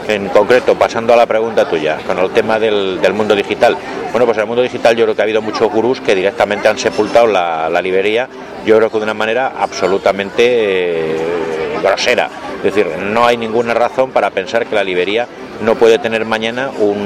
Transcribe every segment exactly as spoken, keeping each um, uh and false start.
En concreto, pasando a la pregunta tuya, con el tema del, del mundo digital. Bueno, pues en el mundo digital yo creo que ha habido muchos gurús que directamente han sepultado la, la librería, yo creo que de una manera absolutamente eh, grosera. Es decir, no hay ninguna razón para pensar que la librería no puede tener mañana un,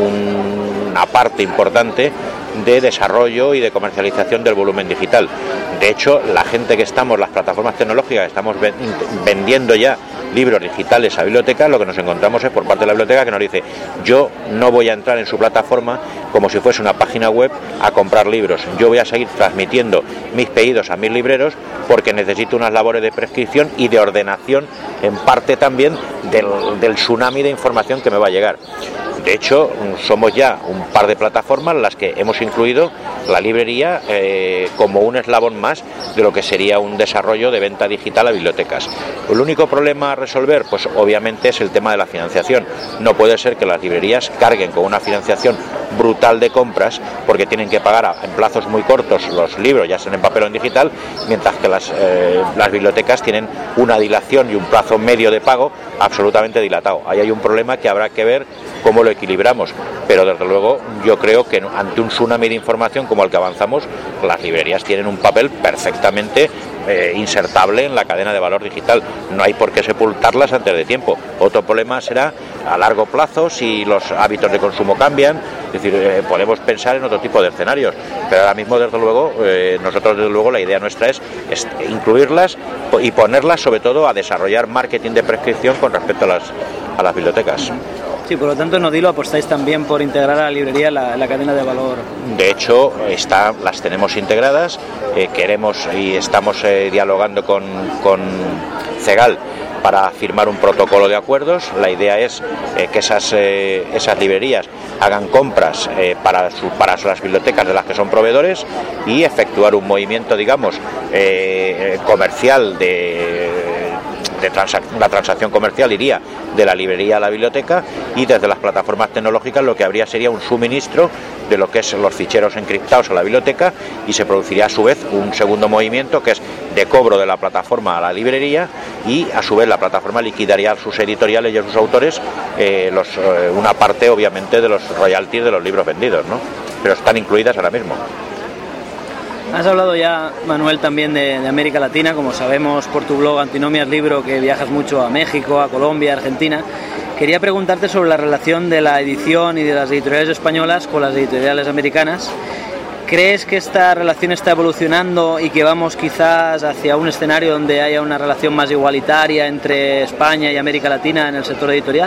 un, una parte importante de desarrollo y de comercialización del volumen digital. De hecho, la gente que estamos, las plataformas tecnológicas, estamos vendiendo ya libros digitales a bibliotecas, lo que nos encontramos es por parte de la biblioteca que nos dice: yo no voy a entrar en su plataforma como si fuese una página web a comprar libros, yo voy a seguir transmitiendo mis pedidos a mis libreros porque necesito unas labores de prescripción y de ordenación, en parte también del, del tsunami de información que me va a llegar. De hecho, somos ya un par de plataformas las que hemos incluido la librería eh, como un eslabón más de lo que sería un desarrollo de venta digital a bibliotecas. El único problema a resolver, pues obviamente es el tema de la financiación. No puede ser que las librerías carguen con una financiación brutal de compras porque tienen que pagar a, en plazos muy cortos los libros, ya sean en papel o en digital, mientras que las, eh, las bibliotecas tienen una dilación y un plazo medio de pago absolutamente dilatado. Ahí hay un problema que habrá que ver cómo lo equilibramos, pero desde luego yo creo que ante un tsunami de información como el que avanzamos, las librerías tienen un papel perfectamente eh, insertable en la cadena de valor digital. No hay por qué sepultarlas antes de tiempo. Otro problema será a largo plazo si los hábitos de consumo cambian, es decir, eh, podemos pensar en otro tipo de escenarios, pero ahora mismo desde luego eh, nosotros desde luego la idea nuestra es, es incluirlas y ponerlas sobre todo a desarrollar marketing de prescripción con respecto a las, a las bibliotecas. Sí, por lo tanto, en Odilo apostáis también por integrar a la librería la, la cadena de valor. De hecho, está, las tenemos integradas, eh, queremos y estamos eh, dialogando con, con CEGAL para firmar un protocolo de acuerdos. La idea es eh, que esas, eh, esas librerías hagan compras eh, para, su, para las bibliotecas de las que son proveedores y efectuar un movimiento, digamos, eh, comercial de... de transac- la transacción comercial iría de la librería a la biblioteca y desde las plataformas tecnológicas lo que habría sería un suministro de lo que es los ficheros encriptados a la biblioteca y se produciría a su vez un segundo movimiento que es de cobro de la plataforma a la librería y a su vez la plataforma liquidaría a sus editoriales y a sus autores eh, los, eh, una parte obviamente de los royalties de los libros vendidos, ¿no? Pero están incluidas ahora mismo. Has hablado ya, Manuel, también de, de América Latina, como sabemos por tu blog Antinomias Libro, que viajas mucho a México, a Colombia, a Argentina. Quería preguntarte sobre la relación de la edición y de las editoriales españolas con las editoriales americanas. ¿Crees que esta relación está evolucionando y que vamos quizás hacia un escenario donde haya una relación más igualitaria entre España y América Latina en el sector editorial?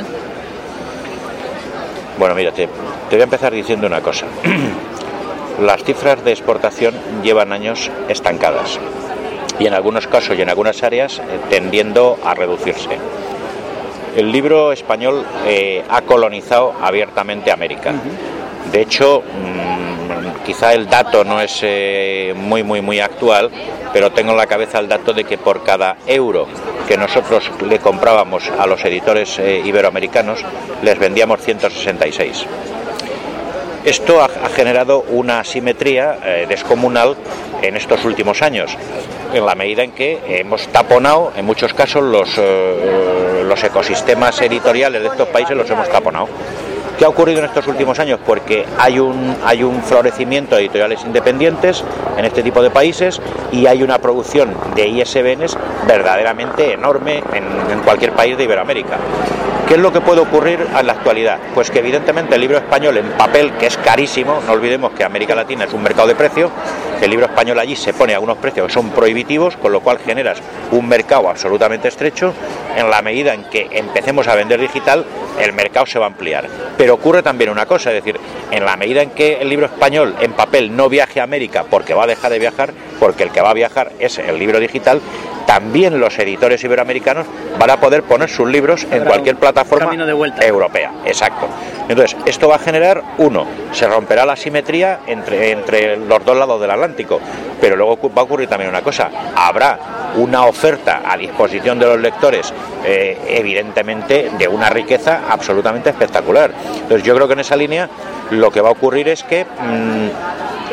Bueno, mira, te, te voy a empezar diciendo una cosa. Las cifras de exportación llevan años estancadas y en algunos casos y en algunas áreas eh, tendiendo a reducirse. El libro español eh, ha colonizado abiertamente América. Uh-huh. De hecho, mmm, quizá el dato no es eh, muy, muy, muy actual, pero tengo en la cabeza el dato de que por cada euro que nosotros le comprábamos a los editores eh, iberoamericanos, les vendíamos ciento sesenta y seis. Esto ha, ha generado una asimetría eh, descomunal en estos últimos años, en la medida en que hemos taponado, en muchos casos, los, eh, los ecosistemas editoriales de estos países los hemos taponado. ¿Qué ha ocurrido en estos últimos años? Porque hay un, hay un florecimiento de editoriales independientes en este tipo de países y hay una producción de I S B Ns verdaderamente enorme en, en cualquier país de Iberoamérica. ¿Qué es lo que puede ocurrir en la actualidad? Pues que evidentemente el libro español en papel, que es carísimo, no olvidemos que América Latina es un mercado de precio, el libro español allí se pone a unos precios que son prohibitivos, con lo cual generas un mercado absolutamente estrecho. En la medida en que empecemos a vender digital, el mercado se va a ampliar. Pero ocurre también una cosa, es decir, en la medida en que el libro español en papel no viaje a América porque va a dejar de viajar, porque el que va a viajar es el libro digital, también los editores iberoamericanos van a poder poner sus libros en cualquier plataforma europea. Exacto. Entonces, esto va a generar, uno, se romperá la asimetría entre, entre los dos lados del Atlántico, pero luego va a ocurrir también una cosa, habrá una oferta a disposición de los lectores, eh, evidentemente, de una riqueza absolutamente espectacular. Entonces, yo creo que en esa línea lo que va a ocurrir es que mmm,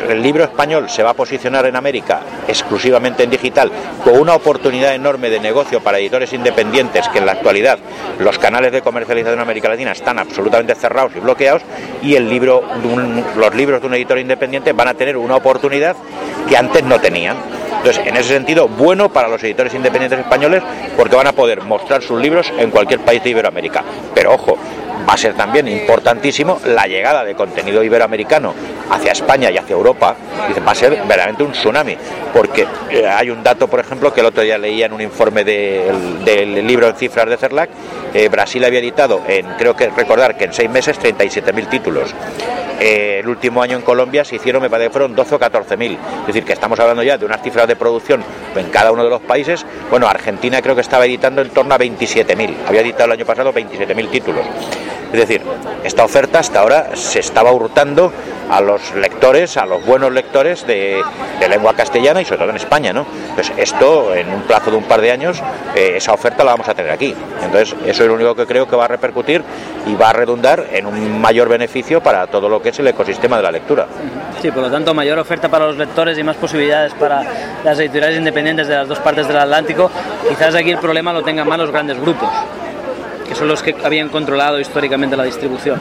el libro español se va a posicionar en América exclusivamente en digital, con una oportunidad enorme de negocio para editores independientes, que en la actualidad los canales de comercialización en América Latina están absolutamente cerrados y bloqueados, y el libro, un, los libros de un editor independiente van a tener una oportunidad que antes no tenían. Entonces, en ese sentido, bueno para los editores independientes españoles, porque van a poder mostrar sus libros en cualquier país de Iberoamérica. Pero ojo, va a ser también importantísimo la llegada de contenido iberoamericano hacia España y hacia Europa. Va a ser verdaderamente un tsunami, porque eh, hay un dato, por ejemplo, que el otro día leía en un informe de, el, del libro en cifras de CERLAC. eh, Brasil había editado, en creo que recordar que en seis meses, treinta y siete mil títulos. Eh, el último año en Colombia se hicieron, me parece que fueron doce o catorce mil. Es decir, que estamos hablando ya de unas cifras de producción en cada uno de los países. Bueno, Argentina creo que estaba editando en torno a veintisiete mil. Había editado el año pasado veintisiete mil títulos. Es decir, esta oferta hasta ahora se estaba hurtando a los lectores, a los buenos lectores de, de lengua castellana y sobre todo en España, ¿no? Pues esto, en un plazo de un par de años, eh, esa oferta la vamos a tener aquí. Entonces, eso es lo único que creo que va a repercutir y va a redundar en un mayor beneficio para todo lo que es el ecosistema de la lectura. Sí, por lo tanto, mayor oferta para los lectores y más posibilidades para las editoriales independientes de las dos partes del Atlántico. Quizás aquí el problema lo tengan más los grandes grupos, que son los que habían controlado históricamente la distribución.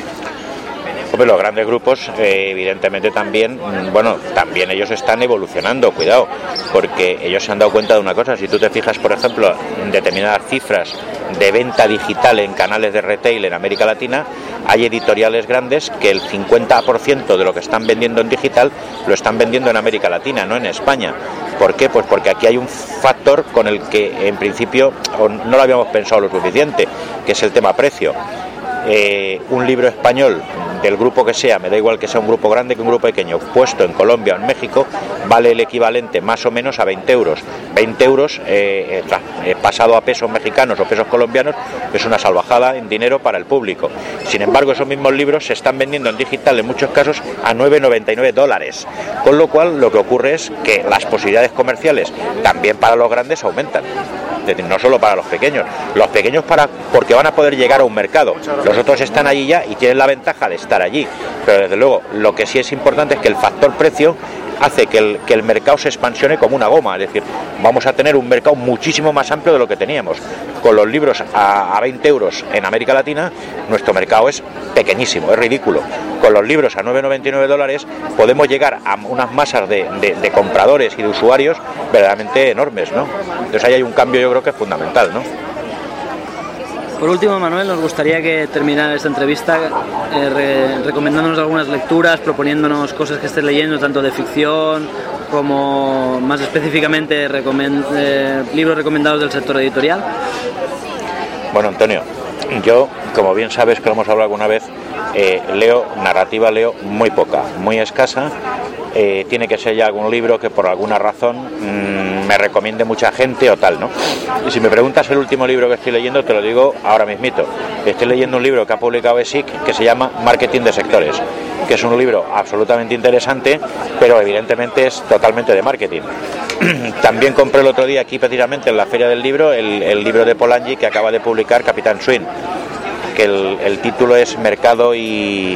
Hombre, los grandes grupos, eh, evidentemente también, bueno, también ellos están evolucionando, cuidado, porque ellos se han dado cuenta de una cosa. Si tú te fijas, por ejemplo, en determinadas cifras de venta digital en canales de retail en América Latina, hay editoriales grandes que el cincuenta por ciento de lo que están vendiendo en digital lo están vendiendo en América Latina, no en España. ¿Por qué? Pues porque aquí hay un factor con el que en principio no lo habíamos pensado lo suficiente, que es el tema precio. Eh, un libro español del grupo que sea, me da igual que sea un grupo grande que un grupo pequeño, puesto en Colombia o en México, vale el equivalente más o menos a veinte euros. veinte euros eh, eh, pasado a pesos mexicanos o pesos colombianos es una salvajada en dinero para el público. Sin embargo, esos mismos libros se están vendiendo en digital en muchos casos a nueve noventa y nueve dólares, con lo cual lo que ocurre es que las posibilidades comerciales también para los grandes aumentan. Es decir, no solo para los pequeños, los pequeños para porque van a poder llegar a un mercado, los otros están allí ya y tienen la ventaja de estar allí, pero desde luego lo que sí es importante es que el factor precio hace que el, que el mercado se expansione como una goma. Es decir, vamos a tener un mercado muchísimo más amplio de lo que teníamos. Con los libros a, a veinte euros en América Latina, nuestro mercado es pequeñísimo, es ridículo. Con los libros a nueve noventa y nueve dólares podemos llegar a unas masas de, de, de compradores y de usuarios verdaderamente enormes, ¿no? Entonces ahí hay un cambio, yo creo que es fundamental, ¿no? Por último, Manuel, nos gustaría que terminara esta entrevista eh, re, recomendándonos algunas lecturas, proponiéndonos cosas que estés leyendo, tanto de ficción como más específicamente recomend, eh, libros recomendados del sector editorial. Bueno, Antonio, yo, como bien sabes que lo hemos hablado alguna vez, eh, leo narrativa, leo muy poca, muy escasa. Eh, tiene que ser ya algún libro que por alguna razón mmm, me recomiende mucha gente o tal, ¿no? Y si me preguntas el último libro que estoy leyendo, te lo digo ahora mismito. Estoy leyendo un libro que ha publicado E S I C que se llama Marketing de Sectores, que es un libro absolutamente interesante, pero evidentemente es totalmente de marketing. También compré el otro día aquí precisamente en la Feria del Libro el, el libro de Polanyi que acaba de publicar Capitán Swing, que el, el título es Mercado y...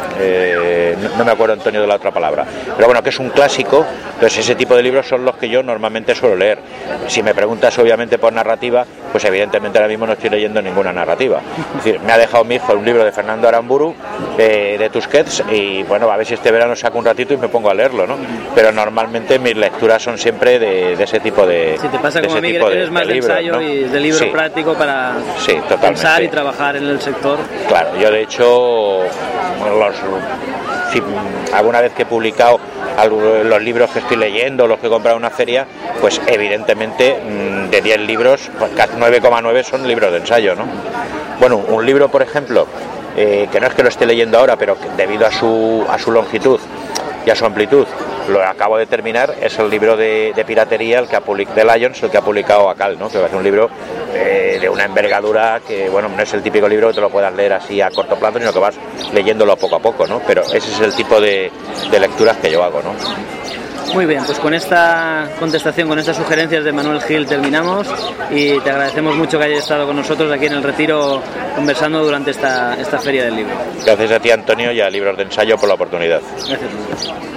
Eh, no, no me acuerdo, Antonio, de la otra palabra, pero bueno, que es un clásico. Entonces ese tipo de libros son los que yo normalmente suelo leer. Si me preguntas obviamente por narrativa, pues evidentemente ahora mismo no estoy leyendo ninguna narrativa. Es decir, me ha dejado mi hijo un libro de Fernando Aramburu eh, de Tusquets y bueno, a ver si este verano saco un ratito y me pongo a leerlo, ¿no? Pero normalmente mis lecturas son siempre de, de ese tipo de Si te pasa de como a mí, que eres más de, de libros, ensayo, ¿no? Y de libro sí. práctico para sí, pensar y trabajar en el sector. Claro, yo de hecho los Si, alguna vez que he publicado los libros que estoy leyendo, los que he comprado en una feria, pues evidentemente de diez libros, pues nueve coma nueve son libros de ensayo, ¿no? Bueno, un libro, por ejemplo, eh, que no es que lo esté leyendo ahora, pero que debido a su, a su longitud y a su amplitud, lo acabo de terminar, es el libro de, de piratería, el que ha publicado de Lions, el que ha publicado Acal, ¿no? Que va a ser un libro eh, de una envergadura que, bueno, no es el típico libro que te lo puedas leer así a corto plazo, sino que vas leyéndolo poco a poco, ¿no? Pero ese es el tipo de, de lecturas que yo hago, ¿no? Muy bien, pues con esta contestación, con estas sugerencias de Manuel Gil terminamos y te agradecemos mucho que hayas estado con nosotros aquí en el Retiro conversando durante esta, esta Feria del Libro. Gracias a ti, Antonio, y a Libros de Ensayo por la oportunidad. Gracias.